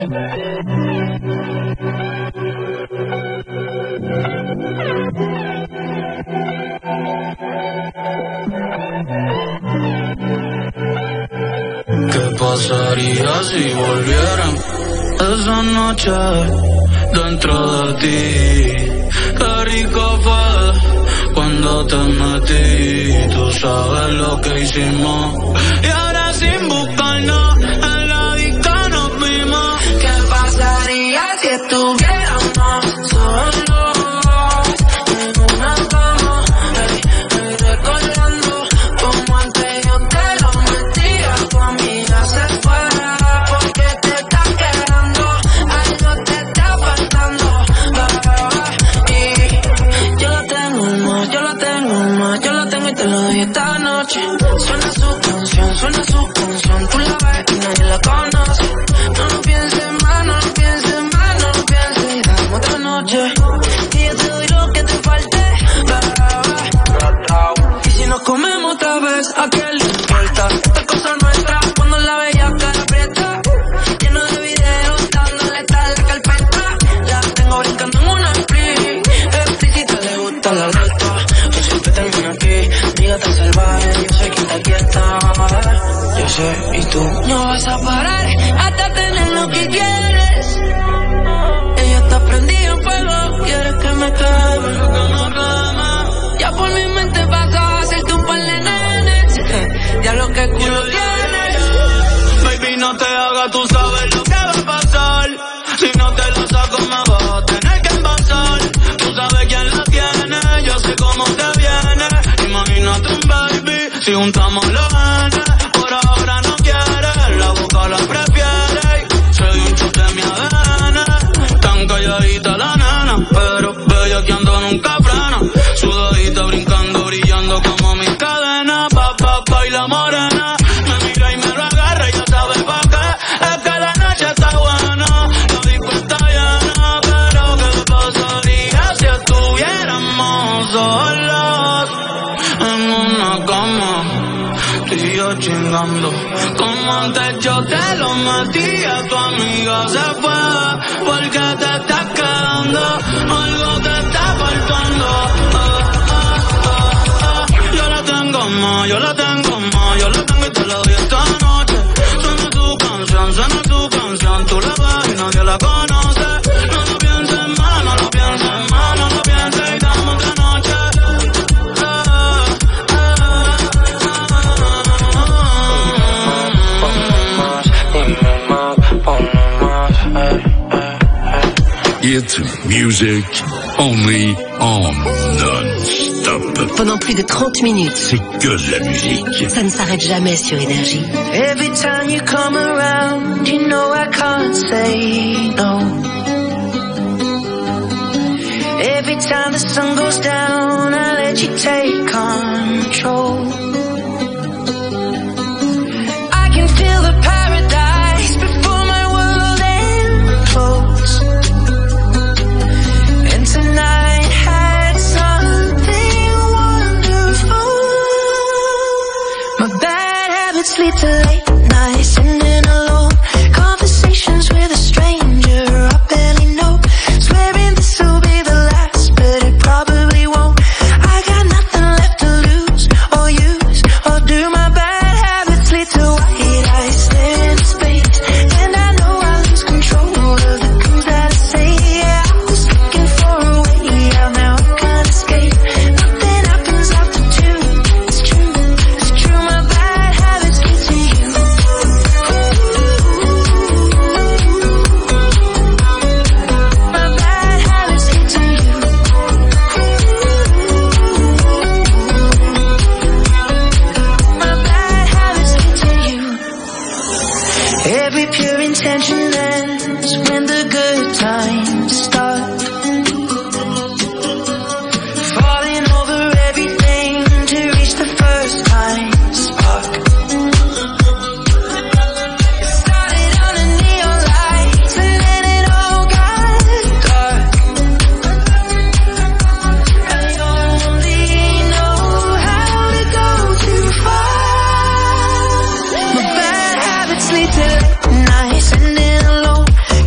¿Qué pasaría si volvieran esa noche dentro de ti? Qué rico fue cuando te metí. Tú sabes lo que hicimos y ahora sin buscarnos en la disco nos vimos. ¿Qué pasaría si estuviéramos solos en una cama? Recordando como antes yo te lo metía. Tu amiga se fue porque te está quedando, algo te está faltando. Y yo lo tengo más, yo lo tengo más, yo lo tengo y te lo doy esta noche. Suena su canción, tú la ves y nadie la conoce. No lo pienses más, no lo pienses más, no lo pienses y dame otra noche. Y yo te doy lo que te falte. Y si nos comemos otra vez, ¿a qué le importa? Esta cosa nuestra, cuando la bella cara aprieta. Lleno de videos, dándole tal la carpeta. La tengo brincando en una split. Explícita, le gusta la letra. Yo siempre termino aquí, diga tan salvaje. Yo sé quién te quieta. Yo sé, y tú no vas a parar hasta tener lo que quieres. Ella está prendida en fuego, quieres que me queme. Ya por mi mente vas a hacerte un par de nenes. Ya lo que culo tienes. Baby, no te hagas, tú sabes lo que va a pasar. Si no te lo saco me vas a tener que envasar. Tú sabes quién la tiene, yo sé cómo te viene. Imagínate un baby, si juntamos los genes. Por ahora no quiere, la boca la prefiere. Se dio un chute de mi ADN. Tan calladita la nena, pero bella que ando nunca frena. Sudadita brincando, brillando como mis cadenas. Pa' y la morena me mira y me lo agarra y ya sabe pa' qué. Es que la noche está buena, la disco está llena. Pero ¿qué pasaría si estuviéramos solos en una cama? Tú y yo chingando, como antes yo te lo metía. Tu amiga se fue porque te estás quedando, algo te está faltando. Yo la tengo más, yo la tengo más, yo la tengo y te la doy esta noche. Suena tu canción, tú la ves y nadie la conoce. No lo pienses más, no lo pienses más, no lo pienses y dame otra noche. It's music only on non-stop. Pendant plus de 30 minutes. C'est que de la musique. Ça ne s'arrête jamais sur Énergie. Every time you come around, you know I can't say no. Every time the sun goes down, I let you take control. I can feel the paradise before my world implodes. And tonight had something wonderful. My bad habits lead to late nights and in alone conversations with a stranger I barely know. Swearing this will be the last, but it probably won't. I got nothing left to lose or use or do. My bad habits lead to white eyes staring into space, and I know I lose control of the things that I say. Yeah, I was looking for a way out, now I can't escape. Nothing happens after two. It's true, my bad habits lead to you. My bad habits lead to you. My bad habits lead to you. Every pure intention ends when the good times start. Falling over everything to reach the first time spark. It started on a neon light and then it all got dark. I only know how to go too far. My bad habits lead to late nights and in alone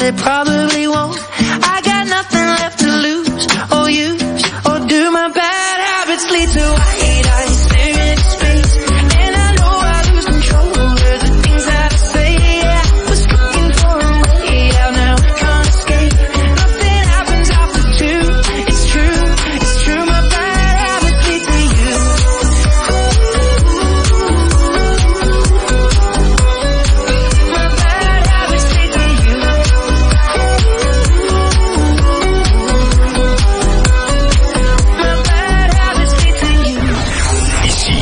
they probably won't. I got nothing left to lose or use, or do my bad habits lead to white eyes staring into space? And I know I lose control over the things that I say. Yeah, I was looking for a way out, now I can't escape. Nothing happens after two. It's true, my bad habits lead to you. My bad habits lead to you. My bad habits lead to you. Ici,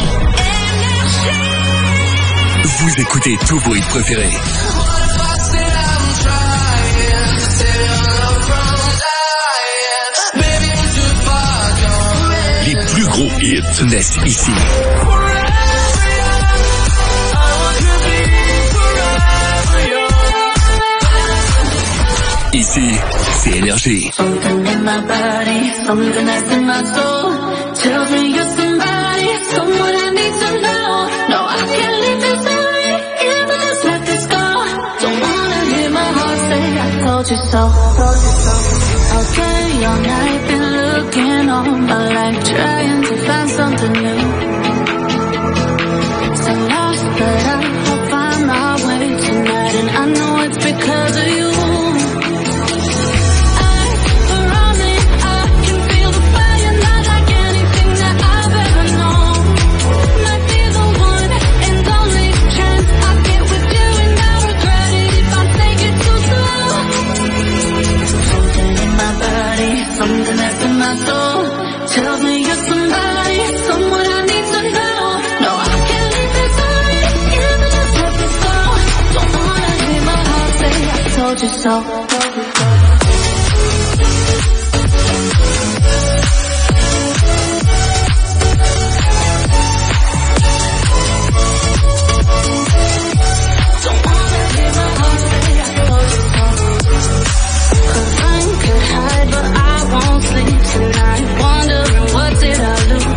vous écoutez tous vos hits préférés. Les plus gros hits naissent ici. Ici, c'est Énergie. Something in my body, something that's in my soul, tells me you're somebody, someone I need to know. No, I can't leave this away, even just let this go. Don't wanna hear my heart say I told you so. Okay, all night been looking all my life, trying to find something new. So lost, but I'll find my way tonight, and I know it's because of you. Something that's in my soul tells me you're somebody, someone I need to know. No, I can't leave this away, even just let this go. Don't wanna hear my heart say I told you so. Don't wanna hear my heart say I told you so. 'Cause I could hide, but I won't sleep tonight, wondering what did I lose.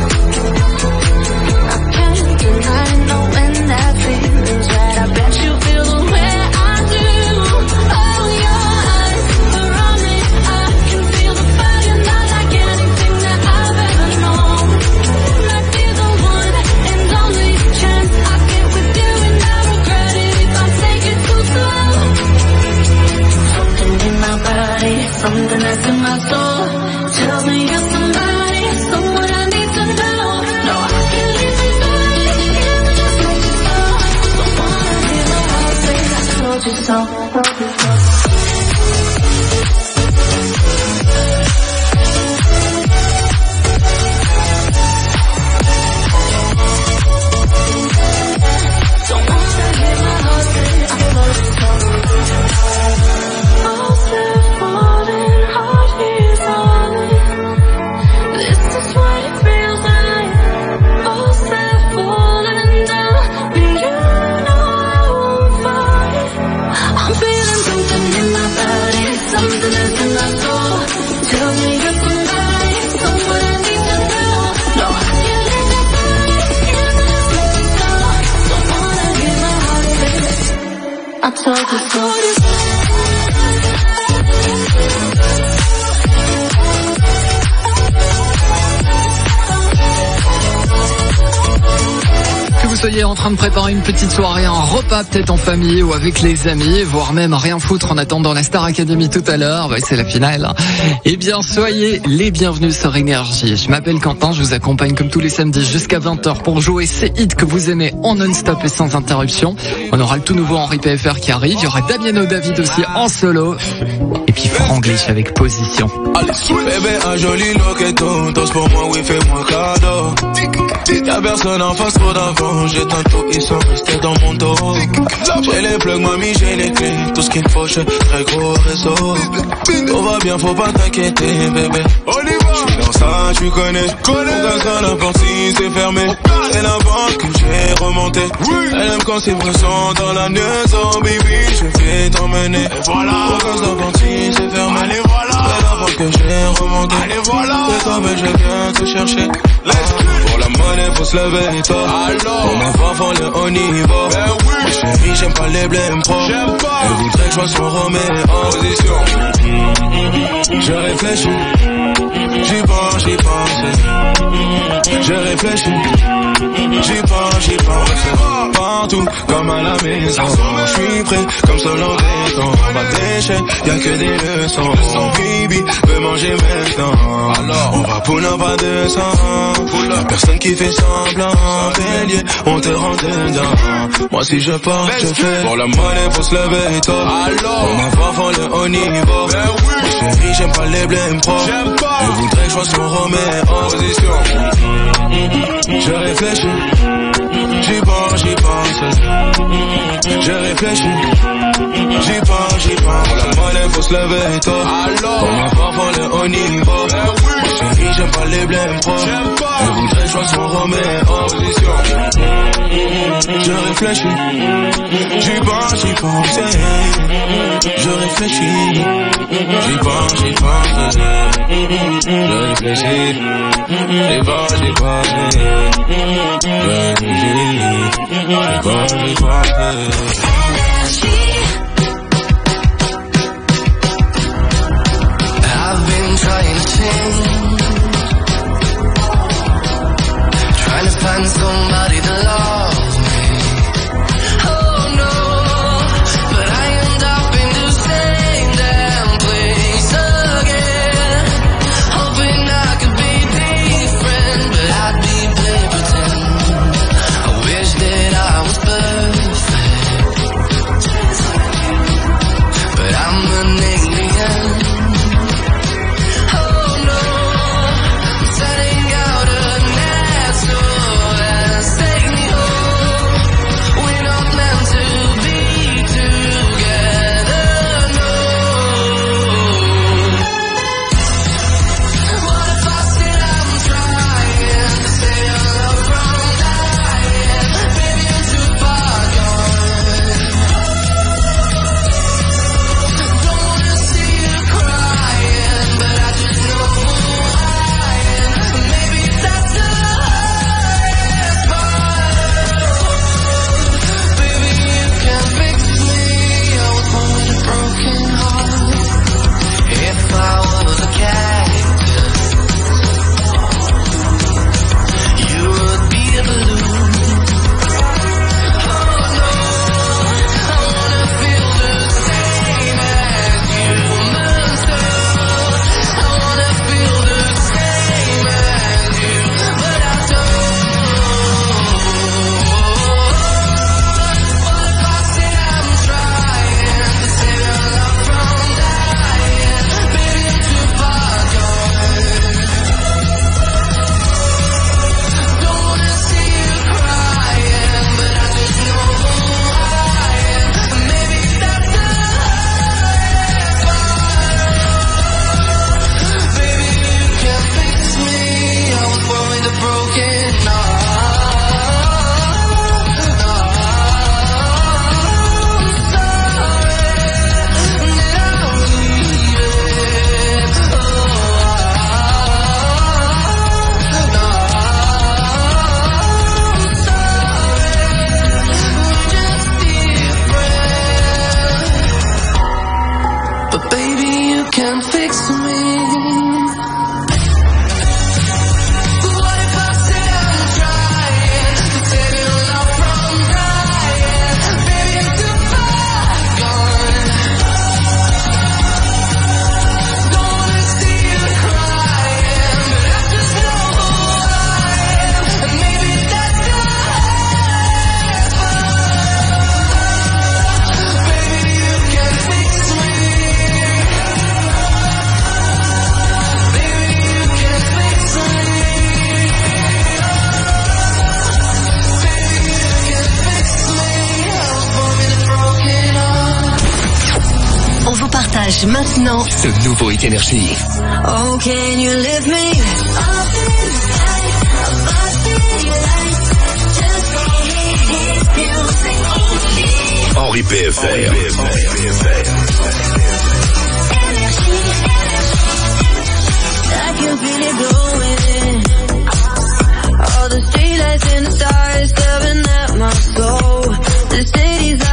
I can't deny knowing that feeling's right. I bet you feel the way I do. Oh, your eyes are on me, I can feel the fire, not like anything that I've ever known. Might be the one and only chance I get with you, and I regret it if I take it too slow. Something in my body, something that's in my soul, tells me you're somebody, someone I need to know. No, I can't leave this away, even just let it go. Don't wanna hear my heart say I told you so. Don't wanna hear my heart say I told you so. All set falling, heart is on it. This is what it feels like. All set falling down, and you know I won't fight. I'm feeling something in my body, something that's in my soul. Tell me you're somebody, someone I need to know. No, I can't leave this away, even just let it go. Don't wanna hear my heart say I told you so. Que vous soyez en train de préparer une petite soirée, un repas peut-être en famille ou avec les amis, voire même rien foutre en attendant la Star Academy tout à l'heure, c'est la finale. Eh bien, soyez les bienvenus sur Énergie. Je m'appelle Quentin, je vous accompagne comme tous les samedis jusqu'à 20h pour jouer ces hits que vous aimez en non-stop et sans interruption. On aura le tout nouveau Henri PFR qui arrive, il y aura Damiano David aussi en solo, et puis Franglish avec Position. Bébé, un joli loqueton, danse pour moi, oui, fais-moi cadeau. Y'a personne en face, trop d'avant, j'ai tantôt, ils sont restés dans mon dos. J'ai les plugs, mamie, j'ai les clés, tout ce qu'il faut, j'ai très gros réseau. Tout va bien, faut pas t'inquiéter, bébé. J'suis dans ça, tu connais, mon gaz à la porte, si c'est fermé. C'est la banque que j'ai remonté. Elle aime quand c'est pressant dans la maison, baby, je vais t'emmener. Voilà, mon gaz à la porte, si c'est fermé. Allez, voilà, c'est la banque que j'ai remonté. Allez, voilà, c'est toi, mais je viens te chercher. Pour la monnaie, faut se lever tôt. Pour mes enfants, le haut niveau. Moi, j'suis Chérie, j'aime pas les blèmes pro. J'aime pas. Elle voudrait que je sois son Roméo en position. Je réfléchis. J'y pense. Je réfléchis. J'y pense. Partout, comme à la maison. J'suis prêt, comme selon des temps. Pas d'échec, y'a que des leçons. Bibi veut manger maintenant. Alors, on va pour n'a pas de sang. Personne qui fait semblant. Bélier, on te rend dedans. Moi si je pars, je fais. Pour la monnaie, faut se lever tôt. Alors, on va voir le haut niveau. Chérie, j'aime pas les blèmes pro. J'aime pas. Elle voudrait que je sois son Roméo en position. Je réfléchis. J'y pense. Je réfléchis. J'y pense. La monnaie, faut se lever tôt. Alors, on va voir le haut niveau. Chérie, j'aime pas les blèmes pro. Elle voudrait que je sois son Roméo en position. Je réfléchis. J'y pense. Je réfléchis. J'y pense. Je réfléchis. J'y pense. I've been trying to change, trying to find somebody to love me. Oh no, but I end up in the same damn place again, hoping I could be different, but I'd be playing pretend. I wish that I was perfect, but I'm an alien. Maintenant, ce nouveau Hit Énergie. Oh, can you lift me up Henri PFR. I can feel it going. All the streetlights and the stars staring at my soul. The city's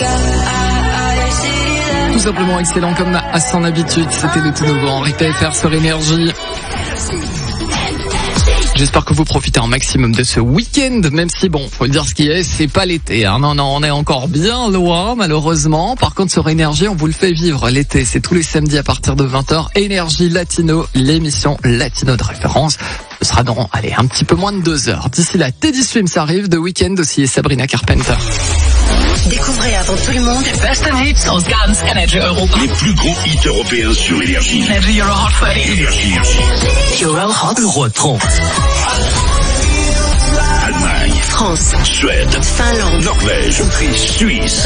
Tout simplement excellent comme à son habitude. C'était le tout nouveau Henri PFR sur Énergie. J'espère que vous profitez un maximum de ce week-end, même si bon, faut le dire ce qui est, c'est pas l'été. Hein. Non, on est encore bien loin, malheureusement. Par contre, sur Énergie, on vous le fait vivre. L'été, c'est tous les samedis à partir de 20h. Énergie Latino, l'émission latino de référence. Ce sera dans, un petit peu moins de 2 heures. D'ici là, Teddy Swims arrive, The Weeknd aussi et Sabrina Carpenter. Découvrez avant tout le monde Best of Hits aus ganz Energy Europa. Les plus gros hits européens sur Énergie. Energy Euro Hot 20. Énergie. Euro Hot Euro 30. Allemagne. France. Suède. Finlande. Norvège. Autriche. Suisse.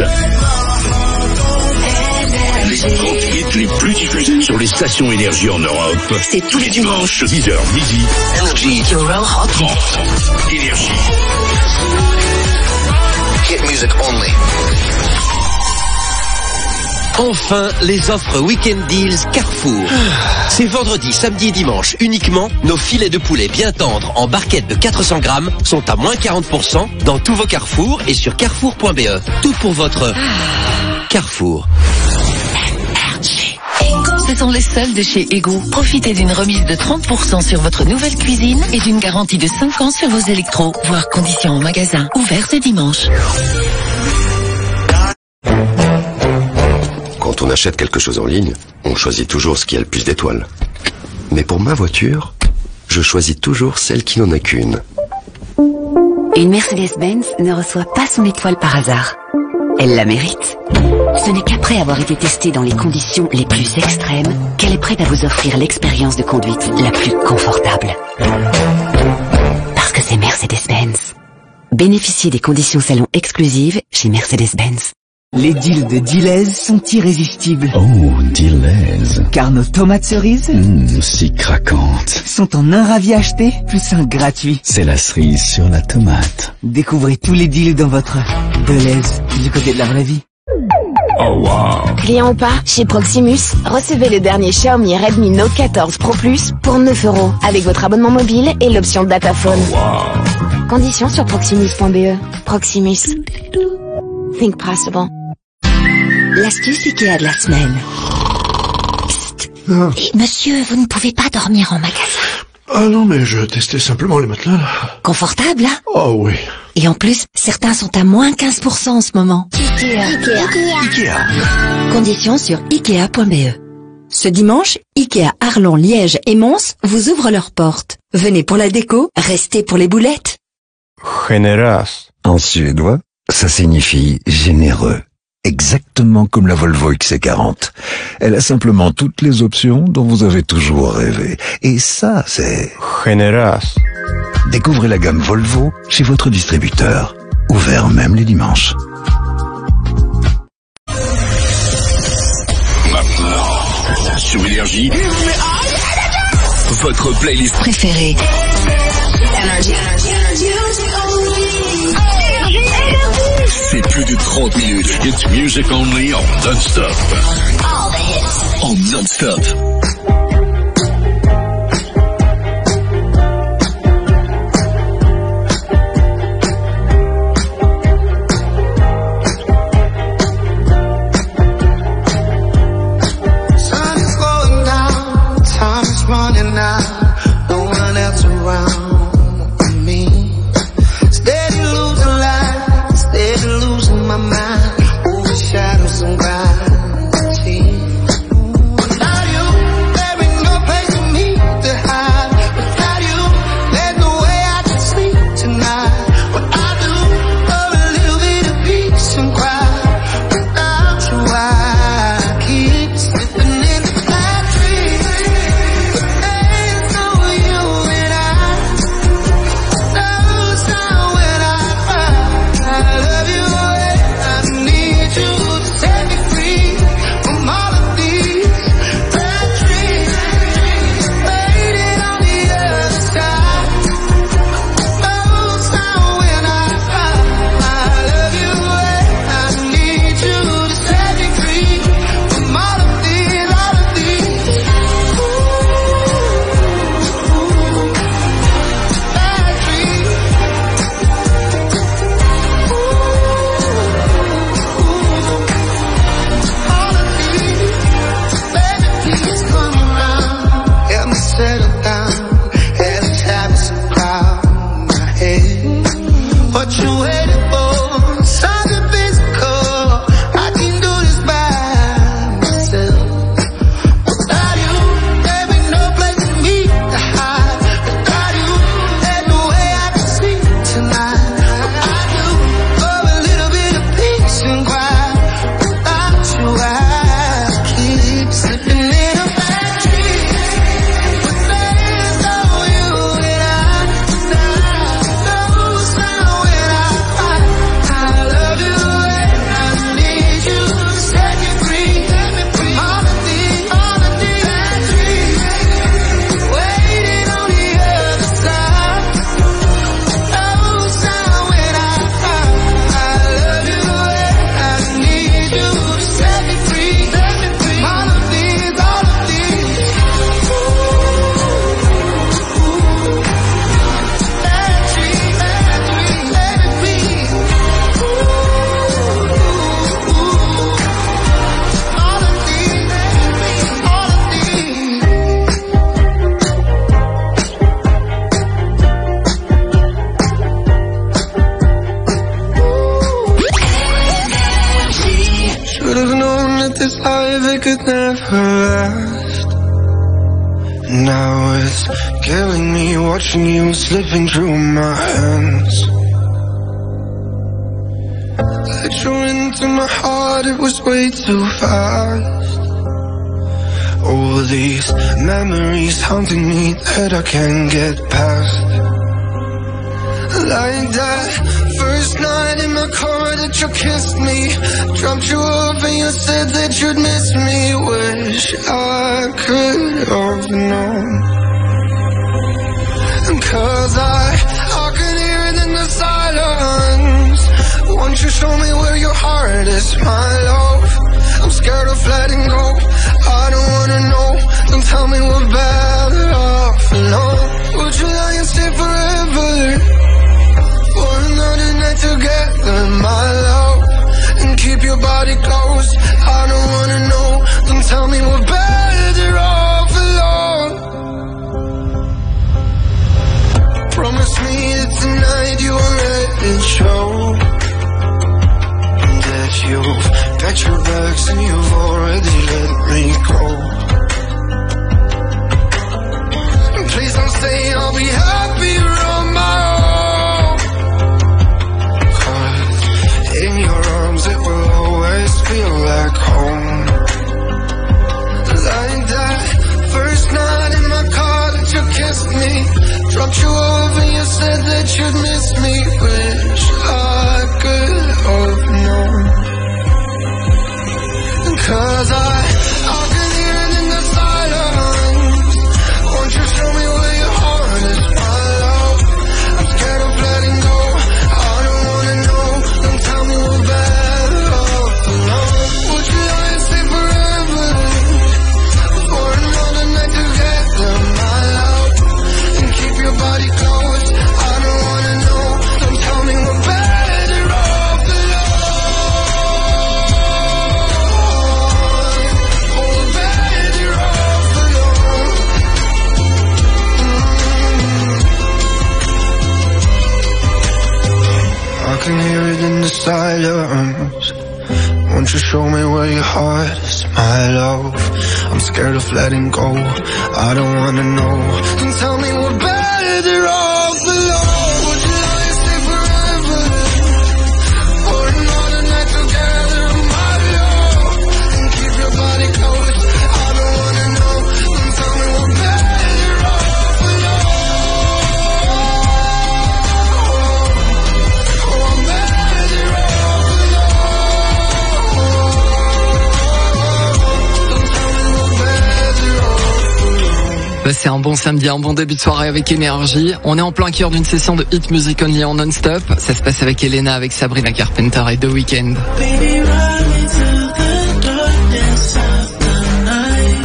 Les 30 hits les plus diffusés sur les stations Énergie en Europe. C'est tous les dimanches. 10h midi. Énergie. Euro Hot 30. Énergie. Hit music only. Enfin, les offres Weekend Deals Carrefour. C'est vendredi, samedi et dimanche uniquement. Nos filets de poulet bien tendres en barquette de 400 grammes sont à moins 40% dans tous vos Carrefour et sur carrefour.be. Tout pour votre Carrefour. Ce sont les soldes chez Ego. Profitez d'une remise de 30% sur votre nouvelle cuisine et d'une garantie de 5 ans sur vos électros. Voir conditions en magasin. Ouvert ce dimanche. Quand on achète quelque chose en ligne, on choisit toujours ce qui a le plus d'étoiles. Mais pour ma voiture, je choisis toujours celle qui n'en a qu'une. Une Mercedes-Benz ne reçoit pas son étoile par hasard. Elle la mérite. Ce n'est qu'après avoir été testée dans les conditions les plus extrêmes qu'elle est prête à vous offrir l'expérience de conduite la plus confortable. Parce que c'est Mercedes-Benz. Bénéficiez des conditions salon exclusives chez Mercedes-Benz. Les deals de Deleuze sont irrésistibles. Oh, Deleuze. Car nos tomates cerises si craquantes. sont en un ravi acheté plus un gratuit. C'est la cerise sur la tomate. Découvrez tous les deals dans votre Deleuze du côté de la vraie vie. Oh wow. Client ou pas, chez Proximus, recevez le dernier Xiaomi Redmi Note 14 Pro Plus pour 9 € avec votre abonnement mobile et l'option Dataphone. Oh wow. Conditions sur proximus.be. Proximus. Think possible. L'astuce Ikea de la semaine. Psst. Et monsieur, vous ne pouvez pas dormir en magasin. Ah non, mais je testais simplement les matelas, là. Confortable, hein? Oh oui. Et en plus, certains sont à moins 15% en ce moment. Ikea. Conditions sur Ikea.be. Ce dimanche, Ikea Arlon, Liège et Mons vous ouvrent leurs portes. Venez pour la déco, restez pour les boulettes. Generös. En suédois, ça signifie généreux. Exactement comme la Volvo XC40. Elle a simplement toutes les options dont vous avez toujours rêvé. Et ça, c'est... Generös. Découvrez la gamme Volvo chez votre distributeur. Ouvert même les dimanches. Maintenant, sur Énergie, votre playlist préférée. C'est plus de 30 minutes. It's music only en non-stop. En non-stop. Sun is going down, time is running out, no one else around me. Steady losing life, steady losing my mind, over shadows and gravity. Without you, Should've known that this life, it could never last. Now it's killing me watching you slipping through my hands. Let you into my heart, it was way too fast. All these memories haunting me that I can't get past. Like that first night in my car that you kissed me, dropped you off and you said that you'd miss me. Wish I could have known. Cause I could hear it in the silence. Won't you show me where your heart is, my love? I'm scared of letting go. I don't wanna know. Don't tell me we're better off alone. Would you lie and stay forever? For another night together, my love, and keep your body close. I don't wanna know. Don't tell me we're better off alone. Promise me that tonight you won't let it show, that you've got your bags and you've already let me go. Please don't stay, I'll be happier on my own. Cause in your arms it will always feel like home. Like that first night in my car that you kissed me, dropped you off and you said that you'd miss me. Wish I could have known. Cause I can hear it in the silence. Won't you show me where your heart is, my love? I'm scared of letting go. I don't wanna know. Don't tell me we're better off alone. Would you lie and stay forever? For another night together, my love, and keep your body close. I don't wanna know. Don't tell me we're better off alone. We're better off alone. I can hear it in the silence. Won't you show me where your heart is, my love? I'm scared of letting go. I don't wanna know. Don't tell me we're better off alone. Would you lie and stay forever? For another night together, my love, and keep your body close. I don't wanna know. Don't tell me we're better off alone. Oh, I'm better off Bah, c'est un bon samedi, un bon début de soirée avec énergie. On est en plein cœur d'une session de Hit Music Only en non-stop. Ça se passe avec Elena, avec Sabrina Carpenter et The Weeknd. Baby, run into the darkness of the night.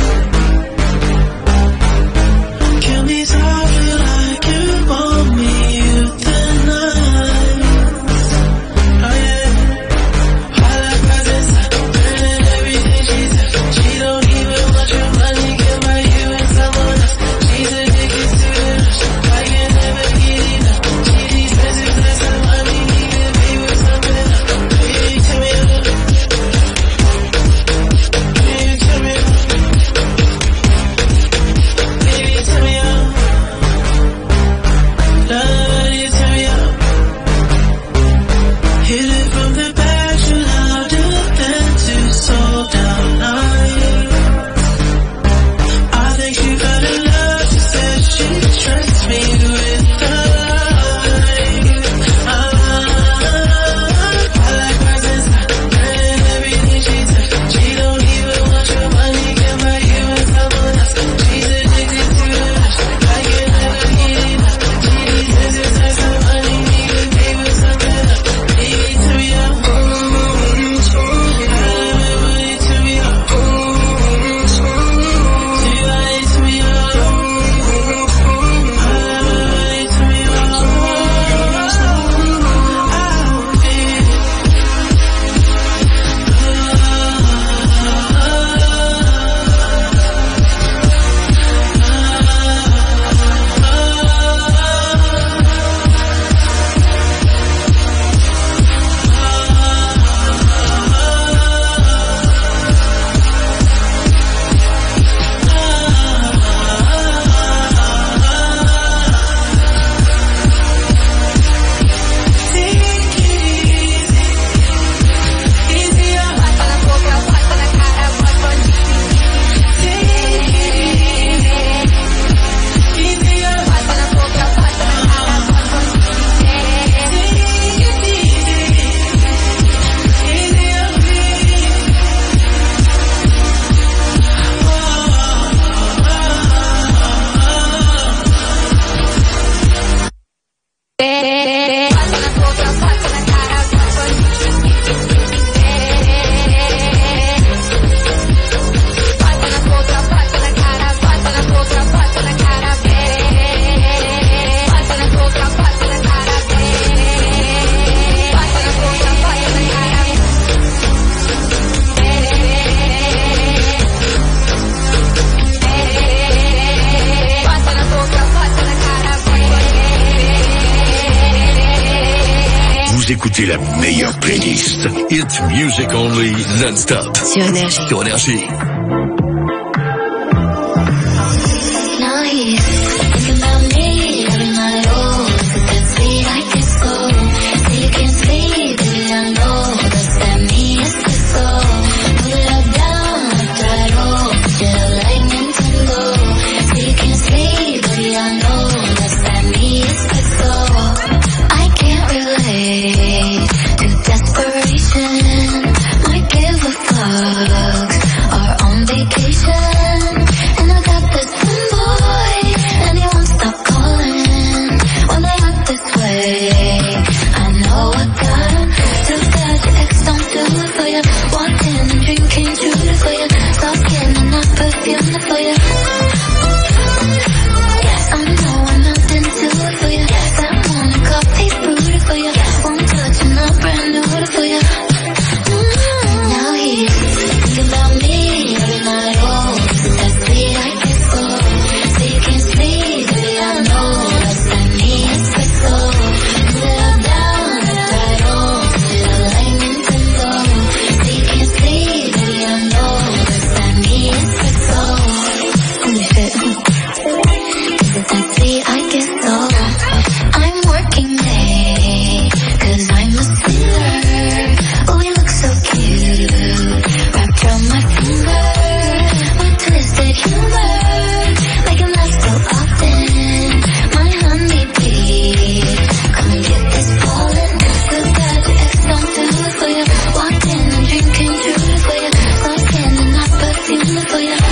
Kill me softly like you want me tonight. Oh yeah, all that presence, burning everything she said. She don't even want your money, get by you and someone else. She's addicted to the rush, I can never get enough. She expensive, that's how I mean, he can be with something else. Baby, tell me écoutez la meilleure playlist. It's music only non-stop. Sur Énergie. Sur Énergie. Now he's thinking about me every night. Oh, that sweet I can go. So you can sleep, baby, I know. That's that me is the soul. Pull it up down, up right, oh. Just like Nintendo. So you can sleep, baby, I know. That's that me is the soul. I can't relate to desperation. Might give a fuck. Are on vacation. And I got this one boy, and he won't stop calling. When they act this way, I know I got him. Too bad your ex don't do it for you. Walked in and drinking truly for you. Soft skin and not perfume for you. Yes, I know I'm not into it for you. That morning coffee brewed for you. Won't touch and not brand new for you. Now he's thinking about me every night. Oh, that sweet I can go. So you can sleep, baby, I know. That's that me, it's the soul. Pull it up down, that's right, oh. Just like Nintendo. So you can sleep, baby, I know. That's that me, it's the soul. Holy shit. Is it that sweet I can go? I'm working late, 'cause I'm a sinner. Oh, you look so cute, wrapped around my finger. My twisted humor, make him laugh so often. My honeybee, come and get this pollen. So bad the ex don't do it for you. Walked in and drinking truly for you. Soft skin and not perfume for you.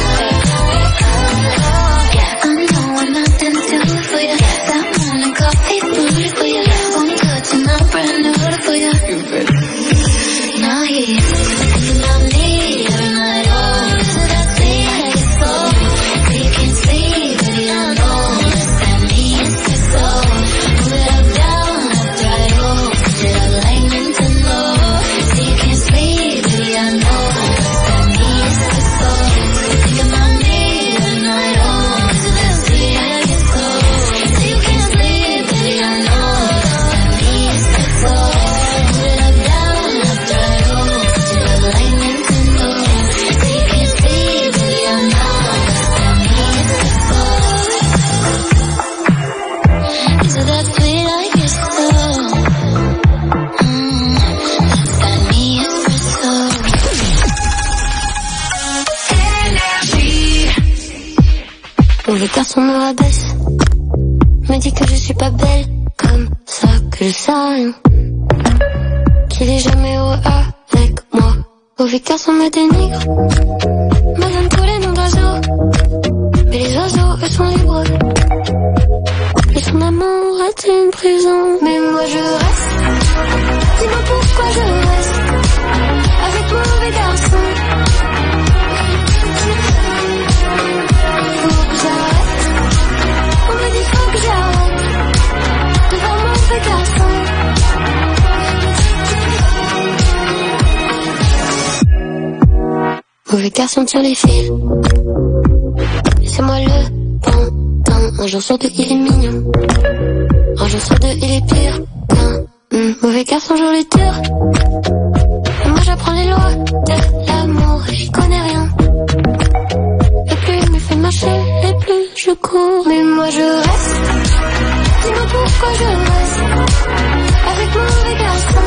Yeah, I know I'm not into it for you. That morning coffee brewed for you. One touch and not brand new for you. Now he's thinking about me every night. Oh, so that's sweet I can go. So you can sleep, baby, I know. That's that me, it's the soul. Pull it up down, up right, oh. Just like Nintendo. So you can sleep, baby, I know. That's that me, it's the soul. Think about me every night. Oh, so that's sweet I can go. So you can sleep, baby, I know. That's that me, it's the soul. Pull it up down, up right, oh. Just like Nintendo. So you can sleep, baby, I know. That's that me, it's the soul. So that sweet I can go. That's that me, it's the soul. Énergie. Mauvais garçon me rabaisse, me dit que je suis pas belle, comme ça que je sais rien, qu'il est jamais heureux avec moi. Mauvais garçon me dénigre, me donne tous les noms d'oiseaux, mais les oiseaux eux sont libres. Et son amour est une prison, mais moi je reste. Dis-moi pourquoi je reste avec mauvais garçon. Faut que j'arrête. On me dit faut que j'arrête devant mauvais garçon. Mauvais garçon tire les fils. C'est moi le pantin. Un jour sur deux il est mignon. Un jour sur deux il est pire qu'un mauvais garçon joue les durs. Et moi j'apprends les lois de l'amour et j'y connais rien. Et plus il me fait marcher et plus je cours. Mais moi je reste. Dis-moi pourquoi je reste avec mauvais garçon.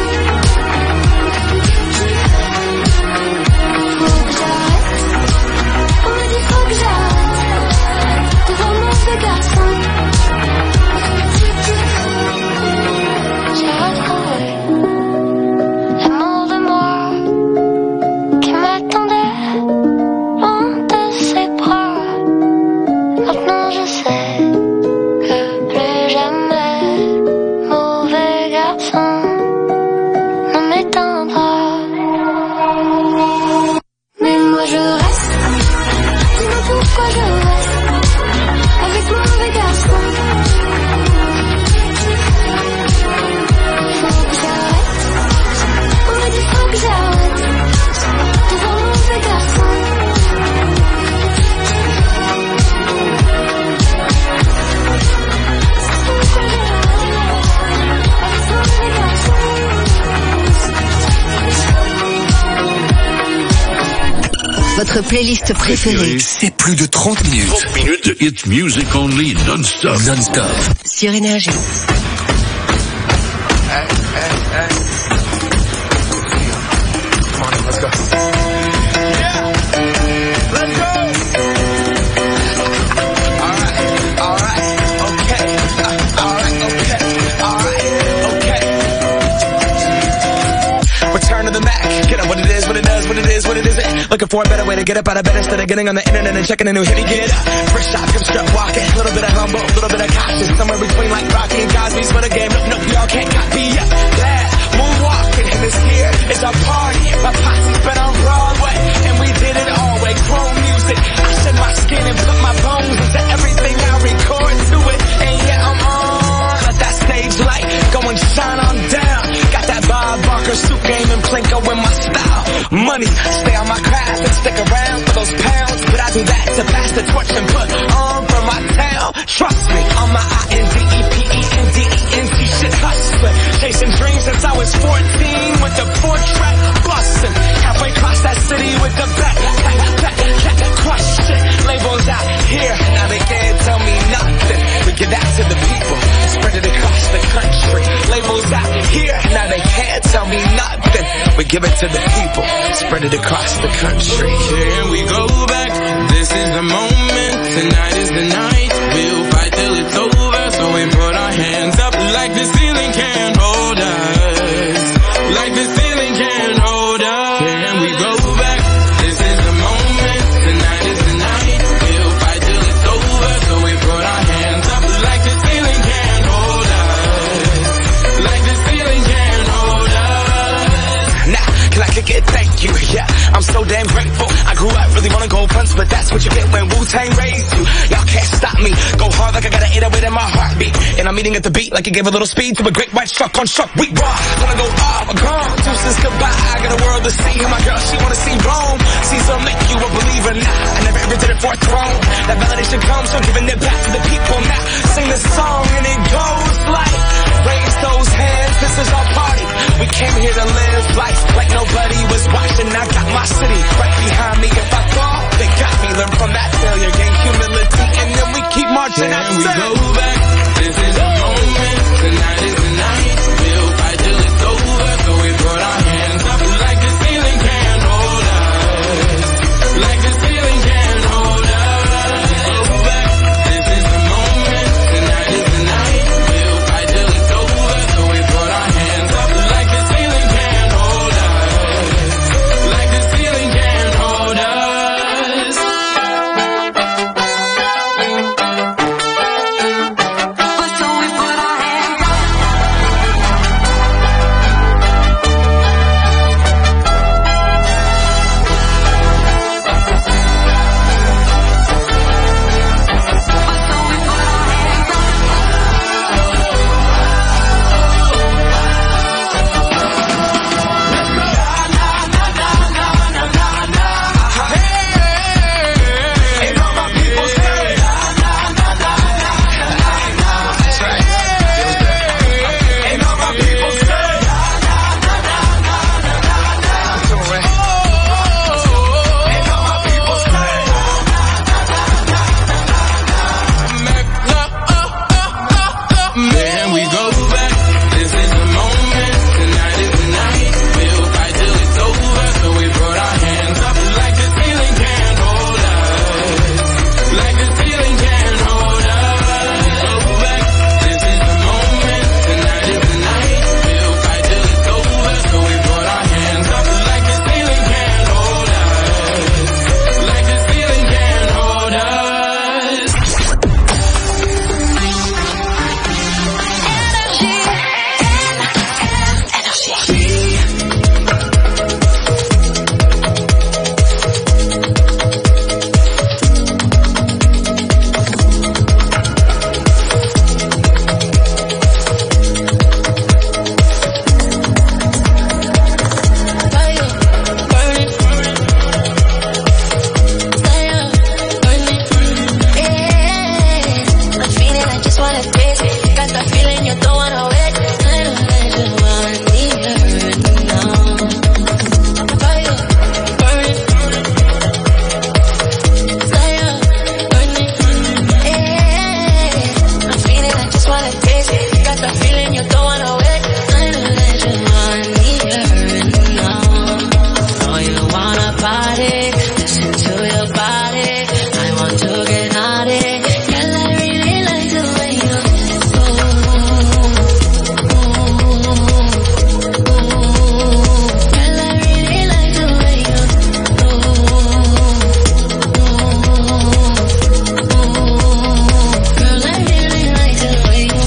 Faut que j'arrête. On me dit faut que j'arrête devant mauvais garçon. J'ai retrouvé l'amour de moi qui m'attendait loin de ses bras. Maintenant je sais que plus jamais votre playlist préférée. C'est plus de 30 minutes. 30 minutes de hit music only non-stop. Non-stop. Sur Énergie. Come on, let's go. Looking for a better way to get up out of bed instead of getting on the internet and checking a new hit. Get up, first shot, come strut walking. A little bit of humble, a little bit of cautious. Somewhere between like Rocky and Cosby's for the game. Nope, y'all can't copy up. Glad, moonwalking, and this here is our party. My posse's been on Broadway, and we did it all way. Chrome music, I shed my skin and put my bones into everything I record to it. And yeah, I'm on. Let that stage light go and shine on down. Got that Bob Barker suit game and Plinko in my style. Money, stay on my craft and stick around for those pounds. But I do that to pass the torch and put on for my town. Trust me, on my INDEPENDENT shit hustling. Chasing dreams since I was 14 with the 4-track bustin'. Halfway across that city with the back crush shit. Labels out here, now they can't tell me nothing. We give that to the people, spread it across the country. Labels out here, now they can't tell me nothing. We give it to the people, spread it across the country. Here we go back, this is the moment, tonight is the night. We'll fight till it's over, so we put our hands up like the ceiling can't hold us. Like the ceiling can't hold us. Here we go back, this is the moment, tonight is the night. We'll fight till it's over, so we put our hands up like the ceiling can't hold us. Like the ceiling can't hold us. Now, can I kick it? Thank you, yeah, I'm so damn grateful. I grew up really wanna go punch, but that's what you get when Wu-Tang raised you. Y'all can't stop me, go hard like I got an 808 in my heartbeat. And I'm eating at the beat like it gave a little speed to a great white truck on truck. We raw, gonna go off, gone, deuces goodbye. I got a world to see, and my girl, she wanna see Rome. Caesar make you a believer now, I never ever did it for a throne. That validation comes from giving it back to the people now. Sing this song and it goes like, raise those hands, this is our party. We came here to live life like nobody was watching. I got my city right behind me. If I fall, they got me. Learn from that failure, gain humility, and then we keep marching. Then we go back, this is the moment, tonight is the night. We'll fight till it's over, so we put our hands up like the ceiling can't hold us. Like the ceiling can't hold us. Go back, this is the moment, tonight is the night. We'll fight till it's over, so we put our hands up like the ceiling can't hold us. wanna party, listen to your body. I want to get naughty. Girl, I really like the way you Girl, I really like the way you Girl, I really like the way you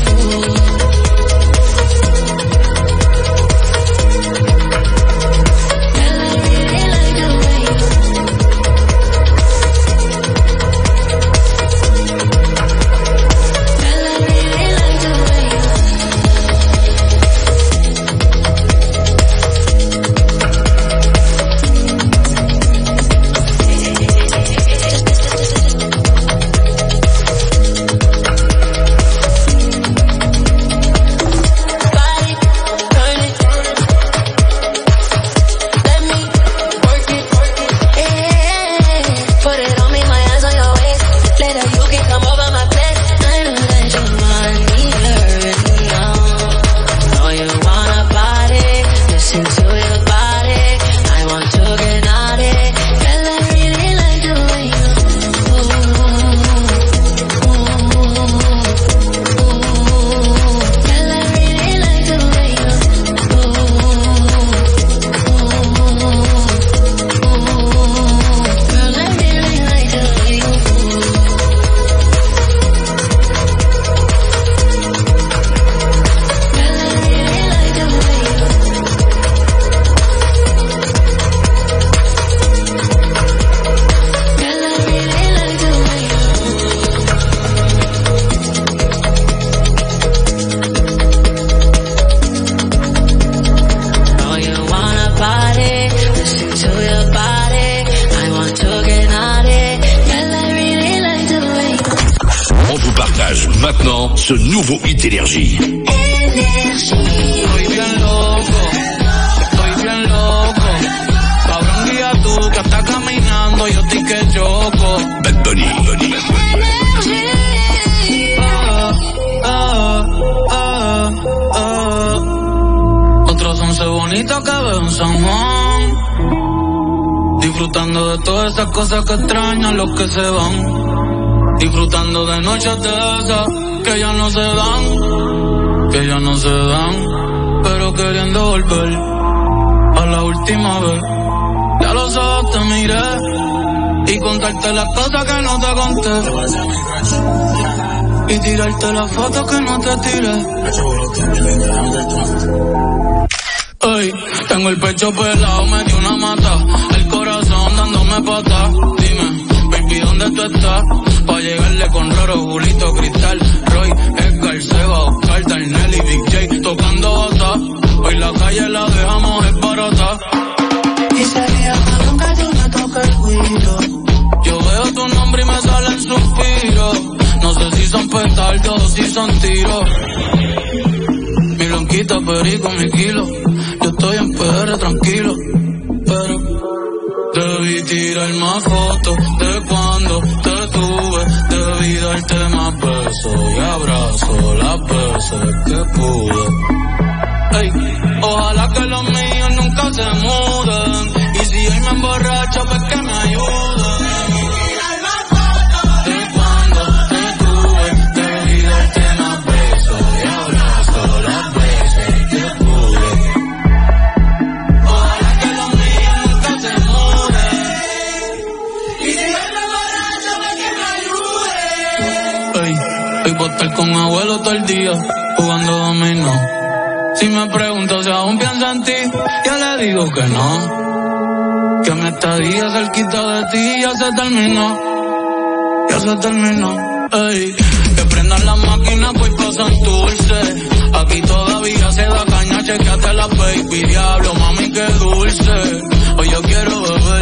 Maintenant, ce nouveau hit Énergie. Estoy bien loco. Cabrón, guía tú que estás caminando, yo estoy que choco. Bad Bunny. Otros 11 bonitos que veo en San Juan, disfrutando de todas esas cosas que extrañan los que se van. Disfrutando de noches de esas que ya no se dan, pero queriendo volver a la última vez. Ya los ojos te miré y contarte las cosas que no te conté, y tirarte las fotos que no te tiré. Ey, tengo el pecho pelado, me dio una mata, el corazón dándome patas. Dime, baby, ¿dónde tú estás? Pa' llegarle con Roro, Julito, Cristal, Roy, Edgar, Seba, Oscar, Darnell y Big J tocando bata. Hoy la calle la dejamos esbarata. Y sería que nunca tú me toques el cuido. Yo veo tu nombre y me salen suspiros. No sé si son petardos o si son tiros. Mi lonquita, perico, mi kilo. Yo estoy en PR tranquilo, pero debí tirar más fotos de cuando te tuve. Debí darte más besos y abrazos las veces que pude. Ey, ojalá que los míos nunca se muden, y si hoy me emborracho pues que me ayuden. De cuando te tuve, debí darte más besos y abrazos las veces que pude. Ojalá que los míos nunca se muden, y si hoy me emborracho pues que me ayuden. Ey, hoy voy a estar con abuelo todo el día jugando dominó. Si me pregunto si aún pienso en ti, yo le digo que no, que mi estadía cerquita de ti ya se terminó. Ey, que prendan las máquinas pues pasan dulce. Aquí todavía se da caña, chequeate la baby, diablo, mami qué dulce. Hoy yo quiero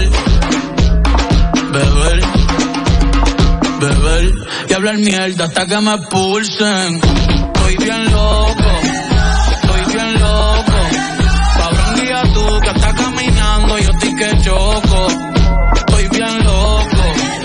beber y hablar mierda hasta que me expulsen. Estoy bien loco. Cabrón, guía tú que estás caminando, yo estoy que choco. Estoy bien loco.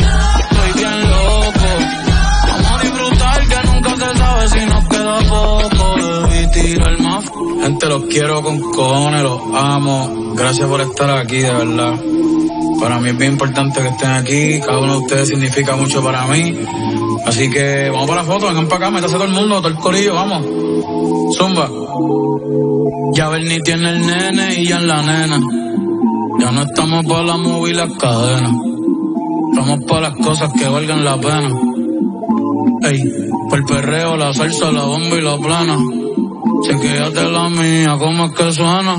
Vamos a disfrutar que nunca se sabe si nos queda poco. Debí tirar más. Gente, los quiero con cojones, los amo. Gracias por estar aquí, de verdad. Para mí es bien importante que estén aquí. Cada uno de ustedes significa mucho para mí. Así que vamos para la foto, vengan para acá, métase todo el mundo, todo el corillo, vamos. Zumba. Ya Bernie tiene el nene y ya en la nena. Ya no estamos para la movie y las cadenas. Estamos para las cosas que valgan la pena. Ey, por el perreo, la salsa, la bomba y la plana. Chequéate la mía, ¿cómo es que suena?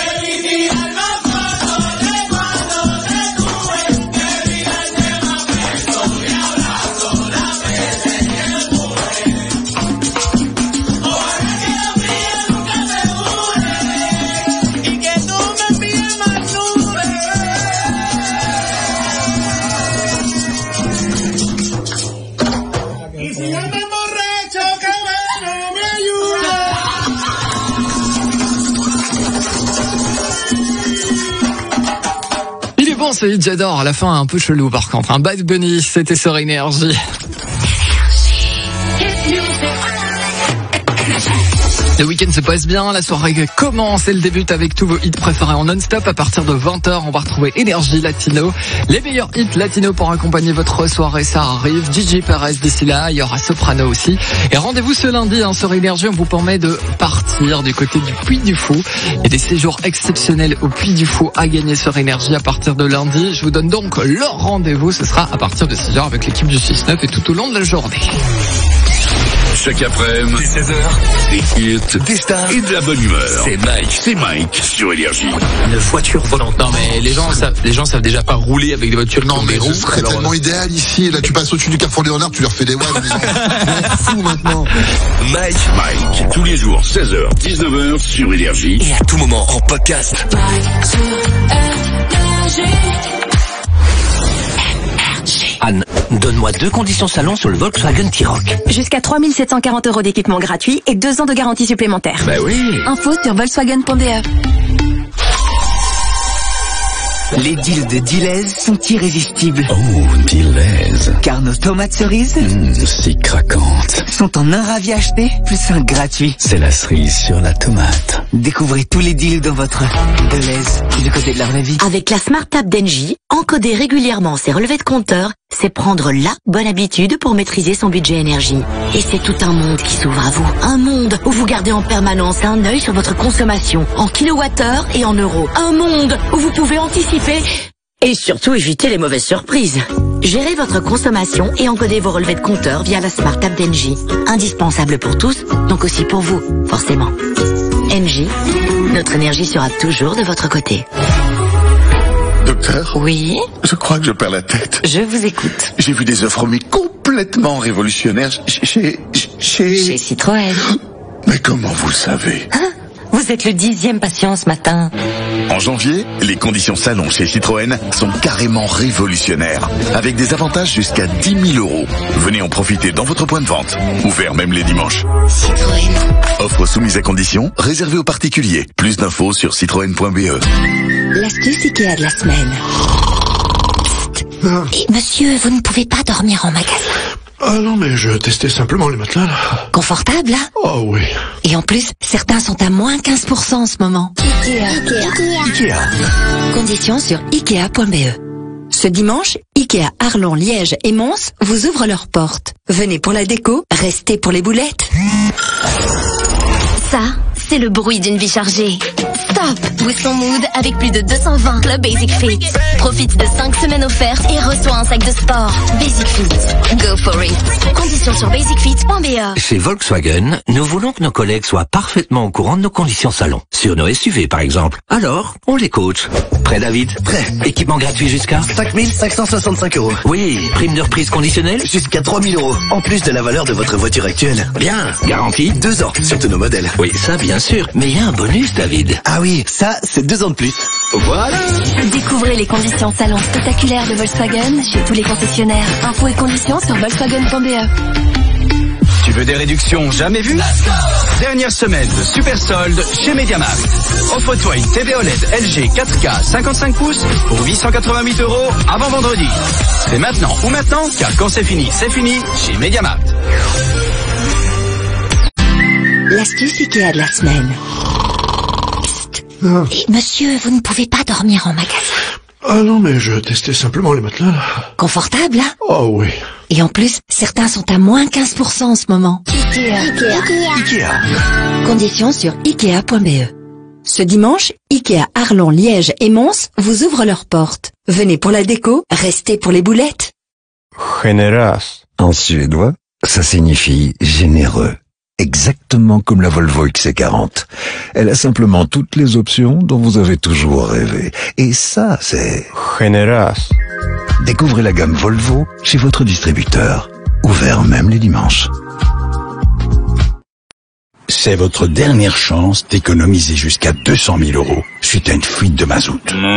Ce hit j'adore, à la fin un peu chelou par contre. Un Bad Bunny, c'était sur Énergie. Le week-end se passe bien, la soirée commence, elle débute avec tous vos hits préférés en non-stop. À partir de 20h, on va retrouver Énergie Latino. Les meilleurs hits latino pour accompagner votre soirée, ça arrive. DJ Perez d'ici là, il y aura Soprano aussi. Et rendez-vous ce lundi sur Énergie, on vous permet de partir du côté du Puy du Fou. Il y a des séjours exceptionnels au Puy du Fou à gagner sur Énergie à partir de lundi. Je vous donne donc leur rendez-vous, ce sera à partir de 6h avec l'équipe du 6-9 et tout au long de la journée. Chaque après-midi, 16h, des hits, des stars et de la bonne humeur. C'est Mike sur Énergie. Une voiture volante. Non mais les gens savent déjà pas rouler avec des voitures. Non mais ce serait tellement idéal ici. Là tu passes au-dessus du Carrefour Léonard, tu leur fais des waves. Fou maintenant. Mike, tous les jours 16h, 19h sur Énergie. Et à tout moment en podcast. Anne, donne-moi 2 conditions salon sur le Volkswagen T-Roc. Jusqu'à 3 740 € d'équipement gratuit et 2 ans de garantie supplémentaire. Bah oui. Info sur Volkswagen.de. Les deals de Deleuze sont irrésistibles. Oh, Deleuze. Car nos tomates cerises Si craquantes. sont en un ravi acheté plus un gratuit. C'est la cerise sur la tomate. Découvrez tous les deals dans votre Deleuze, du côté de la vraie vie. Avec la Smart App d'Engie, encoder régulièrement ses relevés de compteur, c'est prendre la bonne habitude pour maîtriser son budget énergie. Et c'est tout un monde qui s'ouvre à vous. Un monde où vous gardez en permanence un œil sur votre consommation, en kilowattheure et en euros. Un monde où vous pouvez anticiper et surtout éviter les mauvaises surprises. Gérez votre consommation et encodez vos relevés de compteur via la Smart App d'Engie. Indispensable pour tous, donc aussi pour vous, forcément. Engie, notre énergie sera toujours de votre côté. Docteur ? Oui ? Je crois que je perds la tête. Je vous écoute. J'ai vu des offres mais complètement révolutionnaires chez Citroën. Mais comment vous le savez ? Vous êtes le 10e patient ce matin. En janvier, les conditions salon chez Citroën sont carrément révolutionnaires, avec des avantages jusqu'à 10 000 €. Venez en profiter dans votre point de vente, ouvert même les dimanches. Citroën. Offre soumise à conditions, réservée aux particuliers. Plus d'infos sur citroën.be. L'astuce Ikea de la semaine. Et monsieur, vous ne pouvez pas dormir en magasin. Ah non, mais je testais simplement les matelas, là. Confortable, là? Oh oui. Et en plus, certains sont à moins 15% en ce moment. Ikea. Conditions sur Ikea.be. Ce dimanche, Ikea Arlon, Liège et Mons vous ouvrent leurs portes. Venez pour la déco, restez pour les boulettes. Ça, c'est le bruit d'une vie chargée. Stop! Boost ton mood avec plus de 220 clubs Basic Fit. Profite de 5 semaines offertes et reçois un sac de sport. Basic Fit. Go for it. Conditions sur basicfit.be. Chez Volkswagen, nous voulons que nos collègues soient parfaitement au courant de nos conditions salon. Sur nos SUV, par exemple. Alors, on les coach. Prêt, David? Prêt. Équipement gratuit jusqu'à 5 565 €. Oui. Prime de reprise conditionnelle Jusqu'à 3 000 €. En plus de la valeur de votre voiture actuelle. Bien. Garantie 2 ans sur tous nos modèles. Oui, ça, bien sûr. Mais il y a un bonus, David. Ah oui, ça, c'est 2 ans de plus. Voilà. Découvrez les conditions salon spectaculaires de Volkswagen chez tous les concessionnaires. Infos et conditions sur Volkswagen.be. Tu veux des réductions jamais vues? Dernière semaine de super solde chez Mediamarkt. Offre-toi une TV OLED LG 4K 55 pouces pour 888 € avant vendredi. C'est maintenant ou maintenant, car quand c'est fini chez Mediamarkt. L'astuce Ikea de la semaine. Et monsieur, vous ne pouvez pas dormir en magasin. Ah non, mais je testais simplement les matelas, là. Confortable, hein? Oh oui. Et en plus, certains sont à moins 15% en ce moment. Ikea. Conditions sur Ikea.be. Ce dimanche, Ikea Arlon, Liège et Mons vous ouvrent leurs portes. Venez pour la déco, restez pour les boulettes. Generös. En suédois, ça signifie généreux. Exactement comme la Volvo XC40. Elle a simplement toutes les options dont vous avez toujours rêvé. Et ça, c'est... Generös. Découvrez la gamme Volvo chez votre distributeur. Ouvert même les dimanches. C'est votre dernière chance d'économiser jusqu'à 200 000 euros suite à une fuite de mazout.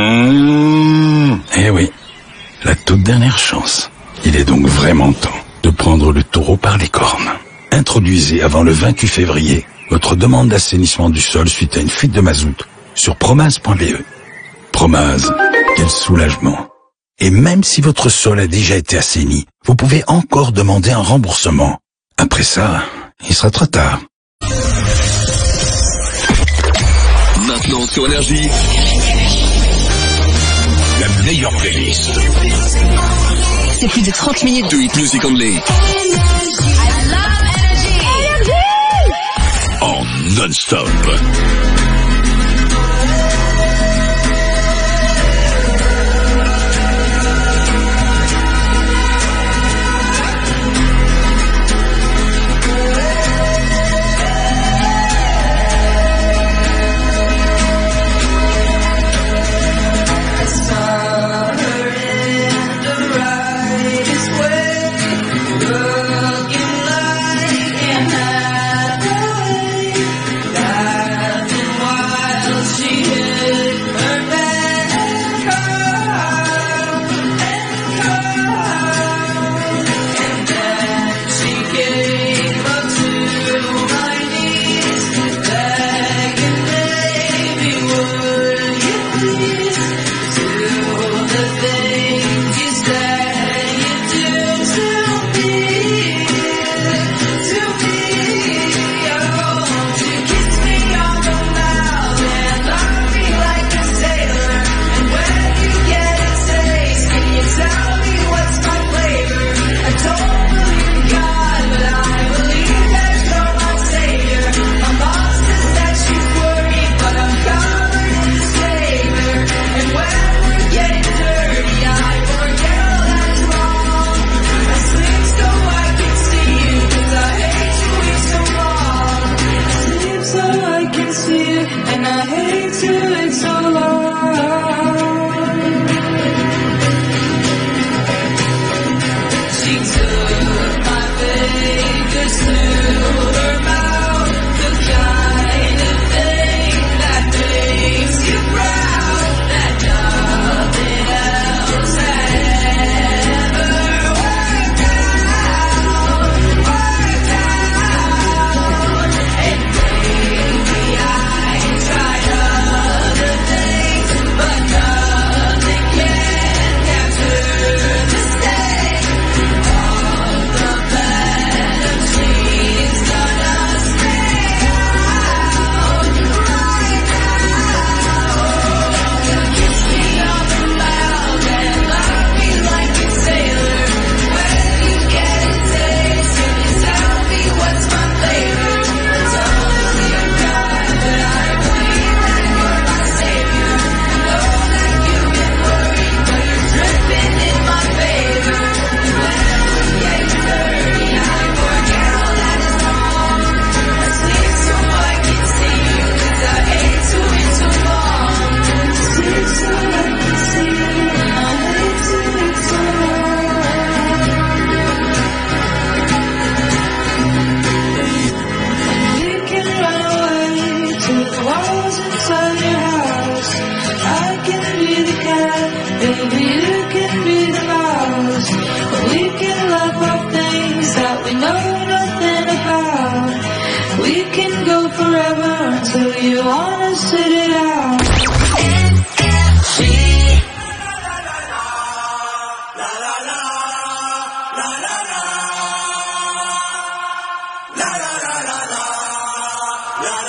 Eh oui, la toute dernière chance. Il est donc vraiment temps de prendre le taureau par les cornes. Introduisez avant le 28 février votre demande d'assainissement du sol suite à une fuite de mazout sur promaz.be. Promaz, quel soulagement. Et même si votre sol a déjà été assaini, vous pouvez encore demander un remboursement. Après ça, il sera trop tard. Maintenant sur Énergie, la meilleure playlist. C'est plus de 30 minutes de hit music only. En non-stop.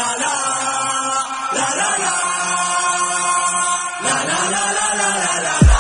La la la la la la la.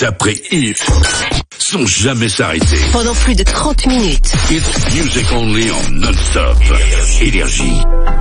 hit après hit, sans jamais s'arrêter. Pendant plus de 30 minutes. It's music only en non-stop. Énergie.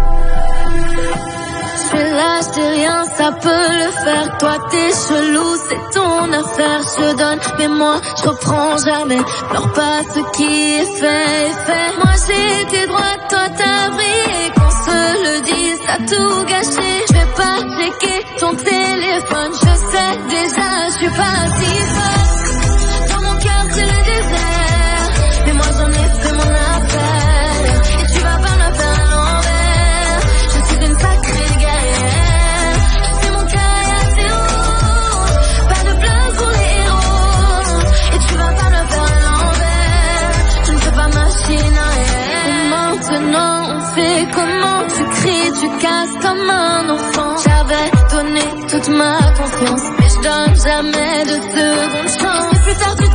Je fais là, je dis rien, ça peut le faire. Toi t'es chelou, c'est ton affaire. Je donne, mais moi je reprends jamais. Pleure pas ce qui est fait, est fait. Moi j'ai été droite, toi t'as brillé. Qu'on se le dise, t'as tout gâché. Je vais pas checker ton téléphone. Je sais déjà, je suis pas si forte. Dans mon cœur c'est le désert, mais moi j'en ai fait mon affaire. Et tu vas pas me faire à l'envers. Je suis une sacrée guerrière. Je sais mon cœur est assez haut. Pas de place pour les héros. Et tu vas pas me faire à l'envers. Je ne fais pas machine arrière. Et maintenant on fait comment? Tu cries, tu casses comme un enfant. J'avais donné toute ma confiance, mais je donne jamais de seconde chance. Et plus tard tu